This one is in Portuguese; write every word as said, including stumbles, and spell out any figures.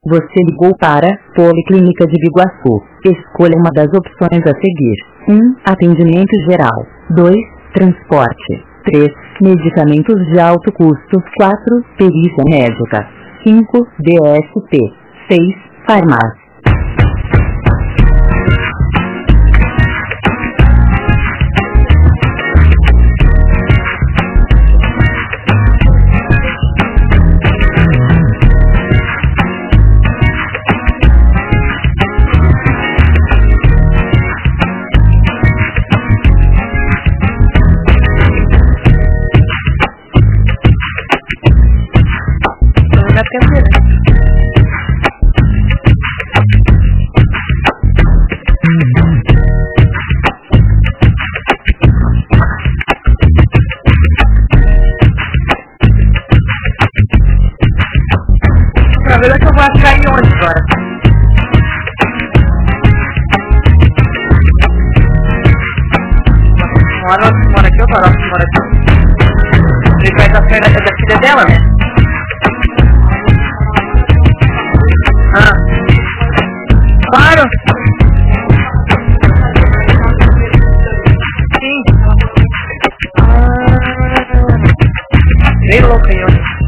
Você ligou para Policlínica de Biguaçu. Escolha uma das opções a seguir. um. Atendimento geral. dois. Transporte. três. Medicamentos de alto custo. quatro. Perícia médica. cinco. D S T. seis. Farmácia. Na terceira. Pra ver que eu vou achar em onde agora. Mora, mora aqui ou mora, mora aqui? Ele vai da filha, é da filha dela, né? Ah, claro! Sim! Ah, bem louca aí, ó.